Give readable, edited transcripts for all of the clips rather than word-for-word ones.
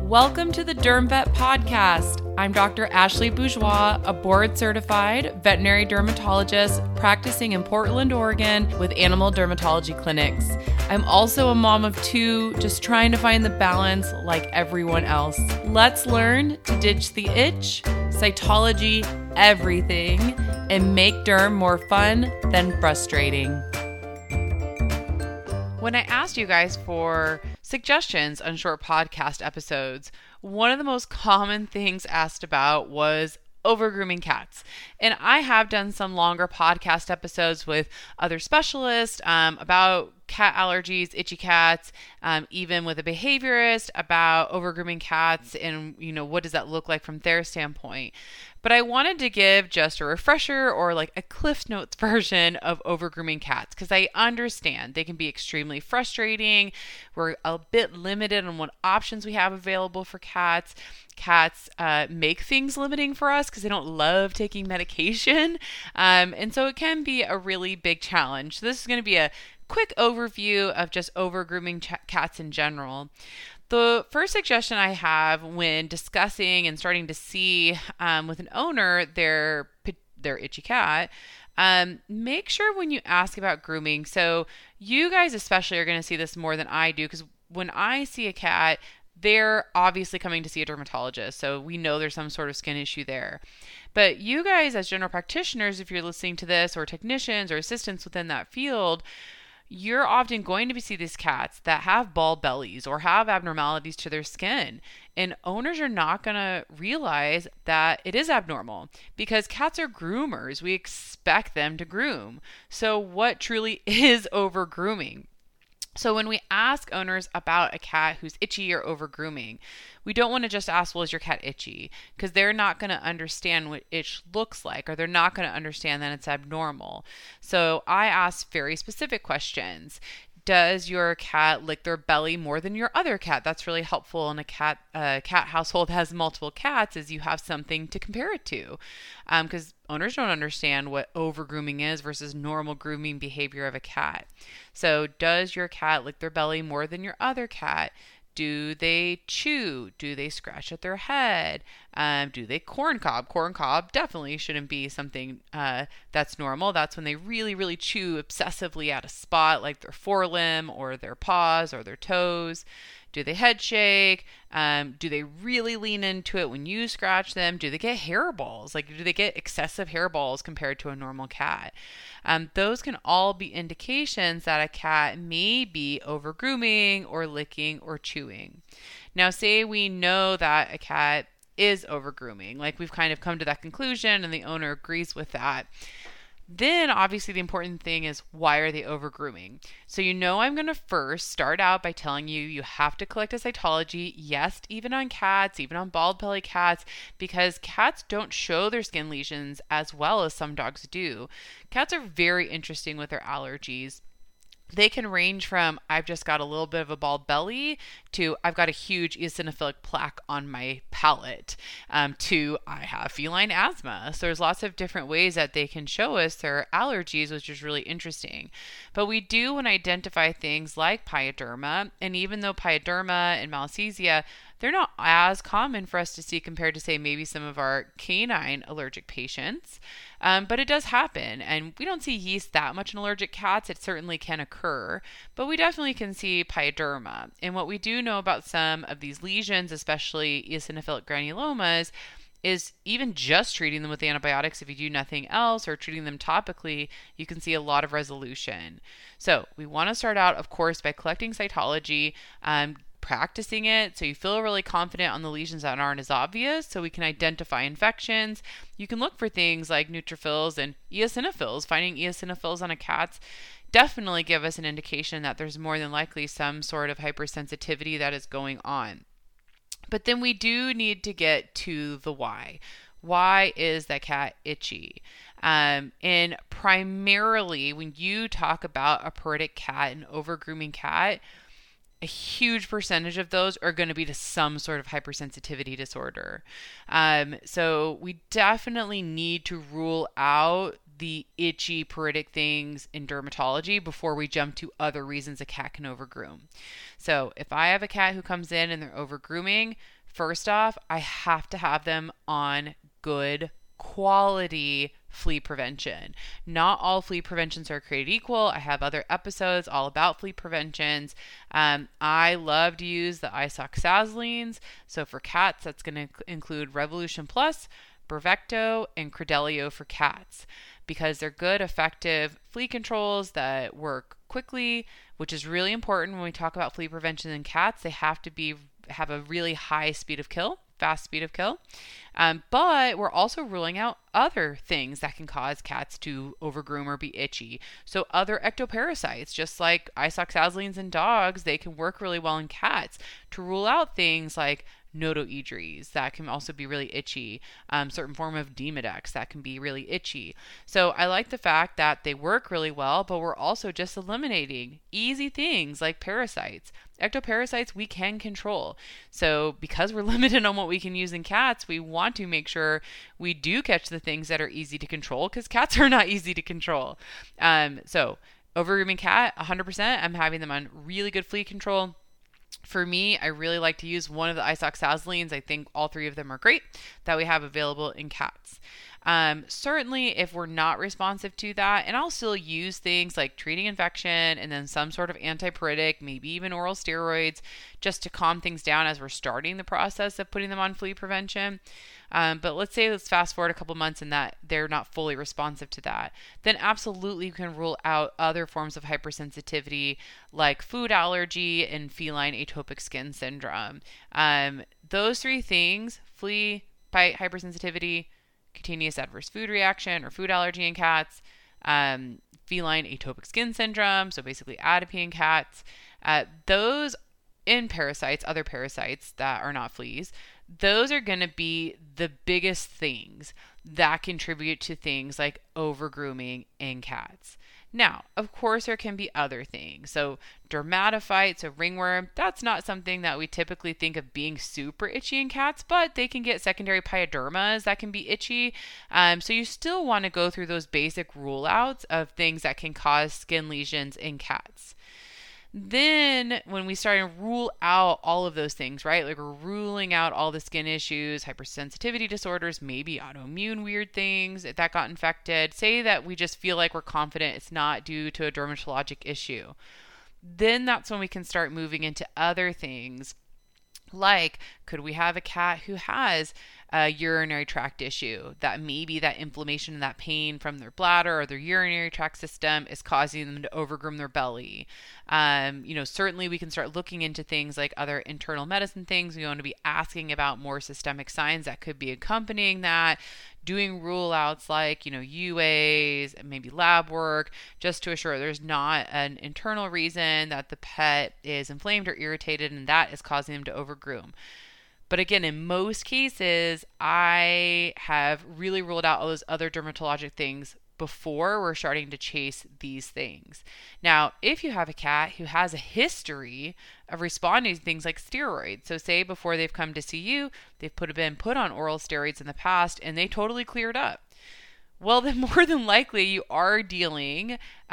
Welcome to the Derm Vet Podcast. I'm Dr. Ashley Bourgeois, a board-certified veterinary dermatologist practicing in Portland, Oregon with animal dermatology clinics. I'm also a mom of two, just trying to find the balance like everyone else. Let's learn to ditch the itch, cytology, everything, and make derm more fun than frustrating. When I asked you guys for suggestions on short podcast episodes, one of the most common things asked about was overgrooming cats. And I have done some longer podcast episodes with other specialists about cat allergies, itchy cats, even with a behaviorist about overgrooming cats and, what does that look like from their standpoint. But I wanted to give just a refresher or like a Cliff Notes version of overgrooming cats because I understand they can be extremely frustrating. We're a bit limited on what options we have available for cats. Cats make things limiting for us because they don't love taking medication. And so it can be a really big challenge. So this is going to be a quick overview of just overgrooming cats in general. The first suggestion I have when discussing and starting to see with an owner their itchy cat, make sure when you ask about grooming, so you guys especially are going to see this more than I do because when I see a cat, they're obviously coming to see a dermatologist, so we know there's some sort of skin issue there. But you guys as general practitioners, if you're listening to this, or technicians or assistants within that field, you're often going to see these cats that have bald bellies or have abnormalities to their skin. And owners are not going to realize that it is abnormal because cats are groomers. We expect them to groom. So what truly is over grooming? So when we ask owners about a cat who's itchy or over grooming, we don't want to just ask, well, is your cat itchy? Because they're not going to understand what itch looks like, or they're not going to understand that it's abnormal. So I ask very specific questions. Does your cat lick their belly more than your other cat? That's really helpful in a cat household that has multiple cats, is you have something to compare it to. Because owners don't understand what over grooming is versus normal grooming behavior of a cat. So does your cat lick their belly more than your other cat? Do they chew? Do they scratch at their head? Do they corn cob? Corn cob definitely shouldn't be something that's normal. That's when they really, really chew obsessively at a spot like their forelimb or their paws or their toes. Do they head shake? Do they really lean into it when you scratch them? Do they get hairballs? Do they get excessive hairballs compared to a normal cat? Those can all be indications that a cat may be over grooming or licking or chewing. Now, say we know that a cat is over grooming, we've kind of come to that conclusion and the owner agrees with that. Then obviously the important thing is, why are they over grooming? So I'm going to first start out by telling you have to collect a cytology, yes, even on cats, even on bald belly cats, because cats don't show their skin lesions as well as some dogs do. Cats are very interesting with their allergies. They can range from, I've just got a little bit of a bald belly, to I've got a huge eosinophilic plaque on my palate, to I have feline asthma. So there's lots of different ways that they can show us their allergies, which is really interesting. But we do want to identify things like pyoderma, and even though pyoderma and malassezia, they're not as common for us to see compared to, say, maybe some of our canine allergic patients. But it does happen. And we don't see yeast that much in allergic cats. It certainly can occur. But we definitely can see pyoderma. And what we do know about some of these lesions, especially eosinophilic granulomas, is even just treating them with antibiotics, if you do nothing else, or treating them topically, you can see a lot of resolution. So we want to start out, of course, by collecting cytology, practicing it so you feel really confident on the lesions that aren't as obvious, so we can identify infections. You can look for things like neutrophils and eosinophils. Finding eosinophils on a cat's definitely give us an indication that there's more than likely some sort of hypersensitivity that is going on. But then we do need to get to the why. Why is that cat itchy? And primarily when you talk about a pruritic cat, an over-grooming cat, a huge percentage of those are going to be to some sort of hypersensitivity disorder. So we definitely need to rule out the itchy pruritic things in dermatology before we jump to other reasons a cat can overgroom. So if I have a cat who comes in and they're overgrooming, First off, I have to have them on good quality flea prevention. Not all flea preventions are created equal. I have other episodes all about flea preventions. I love to use the isoxazolines. So for cats, that's going to include Revolution Plus, Bravecto, and Credelio for cats because they're good, effective flea controls that work quickly, which is really important when we talk about flea prevention in cats. They have to have a really high speed of kill, fast speed of kill. But we're also ruling out other things that can cause cats to overgroom or be itchy. So other ectoparasites, just like isoxazolines in dogs, they can work really well in cats to rule out things like notoedries that can also be really itchy, certain form of Demodex that can be really itchy. So I like the fact that they work really well, but we're also just eliminating easy things like parasites. Ectoparasites we can control. So because we're limited on what we can use in cats, we want to make sure we do catch the things that are easy to control because cats are not easy to control. So overgrooming cat, 100%, I'm having them on really good flea control. For me, I really like to use one of the isoxazolines. I think all three of them are great that we have available in cats. Certainly, if we're not responsive to that, and I'll still use things like treating infection and then some sort of antipyretic, maybe even oral steroids, just to calm things down as we're starting the process of putting them on flea prevention. But let's fast forward a couple months and that they're not fully responsive to that. Then absolutely you can rule out other forms of hypersensitivity like food allergy and feline atopic skin syndrome. Those three things, flea, bite, hypersensitivity, cutaneous adverse food reaction or food allergy in cats, feline atopic skin syndrome, so basically atopy in cats, those in parasites, other parasites that are not fleas, those are going to be the biggest things that contribute to things like overgrooming in cats. Now, of course, there can be other things. So dermatophytes, so ringworm, that's not something that we typically think of being super itchy in cats, but they can get secondary pyodermas that can be itchy. So you still want to go through those basic rule outs of things that can cause skin lesions in cats. Then when we start to rule out all of those things, right? Like we're ruling out all the skin issues, hypersensitivity disorders, maybe autoimmune weird things that got infected. Say that we just feel like we're confident it's not due to a dermatologic issue. Then that's when we can start moving into other things. Like, could we have a cat who has a urinary tract issue that maybe that inflammation and that pain from their bladder or their urinary tract system is causing them to overgroom their belly? Certainly we can start looking into things like other internal medicine things. We want to be asking about more systemic signs that could be accompanying that, doing rule outs like, UAs, maybe lab work, just to assure there's not an internal reason that the pet is inflamed or irritated and that is causing them to overgroom. But again, in most cases, I have really ruled out all those other dermatologic things before we're starting to chase these things. Now, if you have a cat who has a history of responding to things like steroids, so say before they've come to see you, they've been put on oral steroids in the past and they totally cleared up. Well, then more than likely you are dealing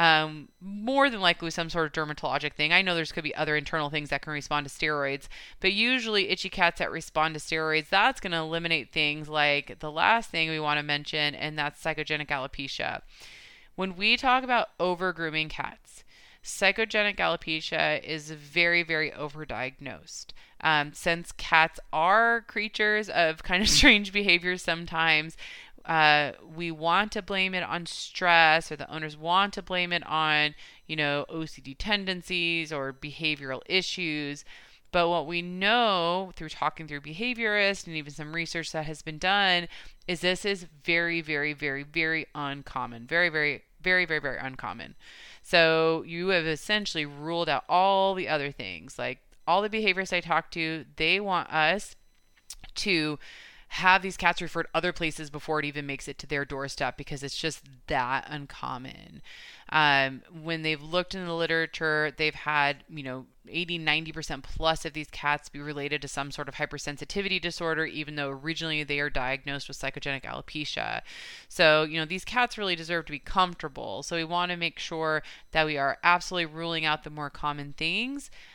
more than likely with some sort of dermatologic thing. I know there's could be other internal things that can respond to steroids, but usually itchy cats that respond to steroids, that's going to eliminate things like the last thing we want to mention, and that's psychogenic alopecia. When we talk about overgrooming cats, psychogenic alopecia is very, very overdiagnosed. Since cats are creatures of kind of strange behaviors sometimes, we want to blame it on stress, or the owners want to blame it on, OCD tendencies or behavioral issues. But what we know through talking through behaviorists and even some research that has been done is this is very, very, very, very uncommon. Very, very, very, very, very uncommon. So you have essentially ruled out all the other things. Like all the behaviorists I talk to, they want us to have these cats referred other places before it even makes it to their doorstep because it's just that uncommon. When they've looked in the literature, they've had, 80-90% plus of these cats be related to some sort of hypersensitivity disorder, even though originally they are diagnosed with psychogenic alopecia. So, these cats really deserve to be comfortable. So we want to make sure that we are absolutely ruling out the more common things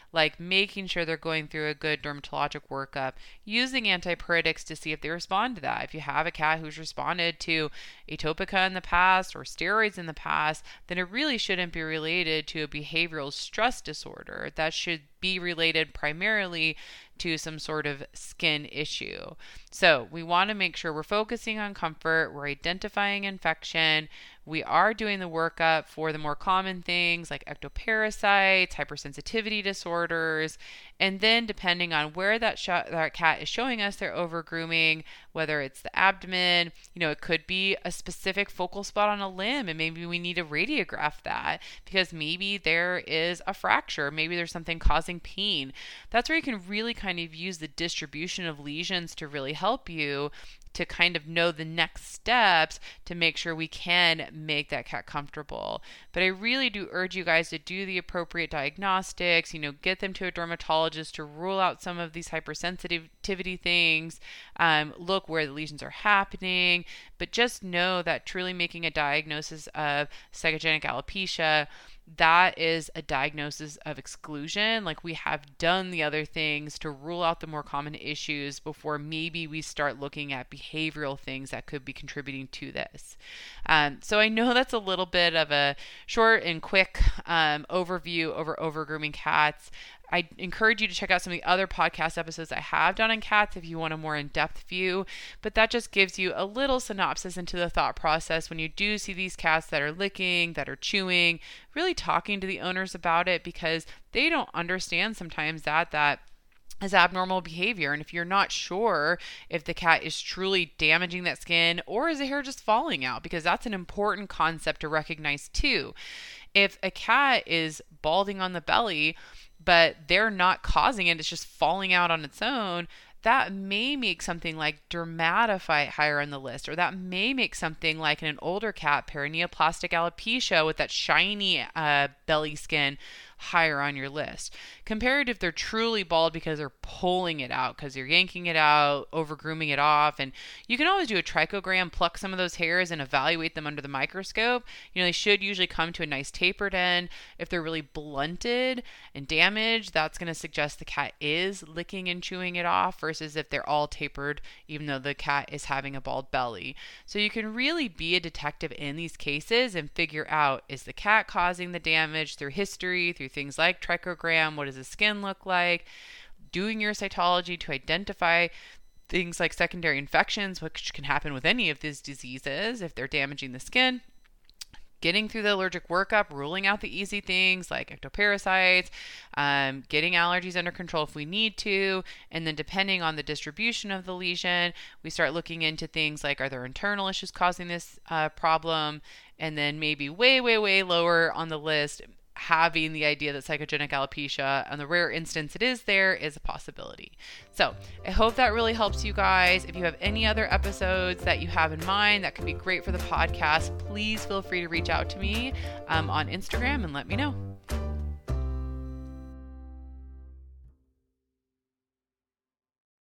like making sure they're going through a good dermatologic workup, using antipyretics to see if they respond to that. If you have a cat who's responded to Atopica in the past or steroids in the past, then it really shouldn't be related to a behavioral stress disorder. That should be related primarily to some sort of skin issue. So we want to make sure we're focusing on comfort, we're identifying infection, we are doing the workup for the more common things like ectoparasites, hypersensitivity disorders, and then depending on where that cat is showing us their overgrooming, whether it's the abdomen, it could be a specific focal spot on a limb, and maybe we need to radiograph that because maybe there is a fracture, maybe there's something causing pain. That's where you can really kind of use the distribution of lesions to really help you to kind of know the next steps to make sure we can make that cat comfortable. But I really do urge you guys to do the appropriate diagnostics, get them to a dermatologist to rule out some of these hypersensitivity things, look where the lesions are happening, but just know that truly making a diagnosis of psychogenic alopecia, that is a diagnosis of exclusion. Like, we have done the other things to rule out the more common issues before maybe we start looking at behavioral things that could be contributing to this. So I know that's a little bit of a short and quick overview over overgrooming cats. I encourage you to check out some of the other podcast episodes I have done on cats if you want a more in-depth view, but that just gives you a little synopsis into the thought process when you do see these cats that are licking, that are chewing, really talking to the owners about it, because they don't understand sometimes that is abnormal behavior. And if you're not sure if the cat is truly damaging that skin or is the hair just falling out, because that's an important concept to recognize too. If a cat is balding on the belly, but they're not causing it, it's just falling out on its own, that may make something like dermatophyte higher on the list, or that may make something like in an older cat, paraneoplastic alopecia with that shiny belly skin higher on your list. Compared if they're truly bald because they're pulling it out, because you're yanking it out, over grooming it off. And you can always do a trichogram, pluck some of those hairs and evaluate them under the microscope. They should usually come to a nice tapered end. If they're really blunted and damaged, that's going to suggest the cat is licking and chewing it off, versus if they're all tapered, even though the cat is having a bald belly. So you can really be a detective in these cases and figure out, is the cat causing the damage through history, through things like trichogram, what does the skin look like, doing your cytology to identify things like secondary infections, which can happen with any of these diseases if they're damaging the skin, getting through the allergic workup, ruling out the easy things like ectoparasites, getting allergies under control if we need to, and then depending on the distribution of the lesion, we start looking into things like, are there internal issues causing this problem, and then maybe way, way, way lower on the list, having the idea that psychogenic alopecia, on the rare instance it is there, is a possibility. So I hope that really helps you guys. If you have any other episodes that you have in mind that could be great for the podcast, please feel free to reach out to me on Instagram and let me know.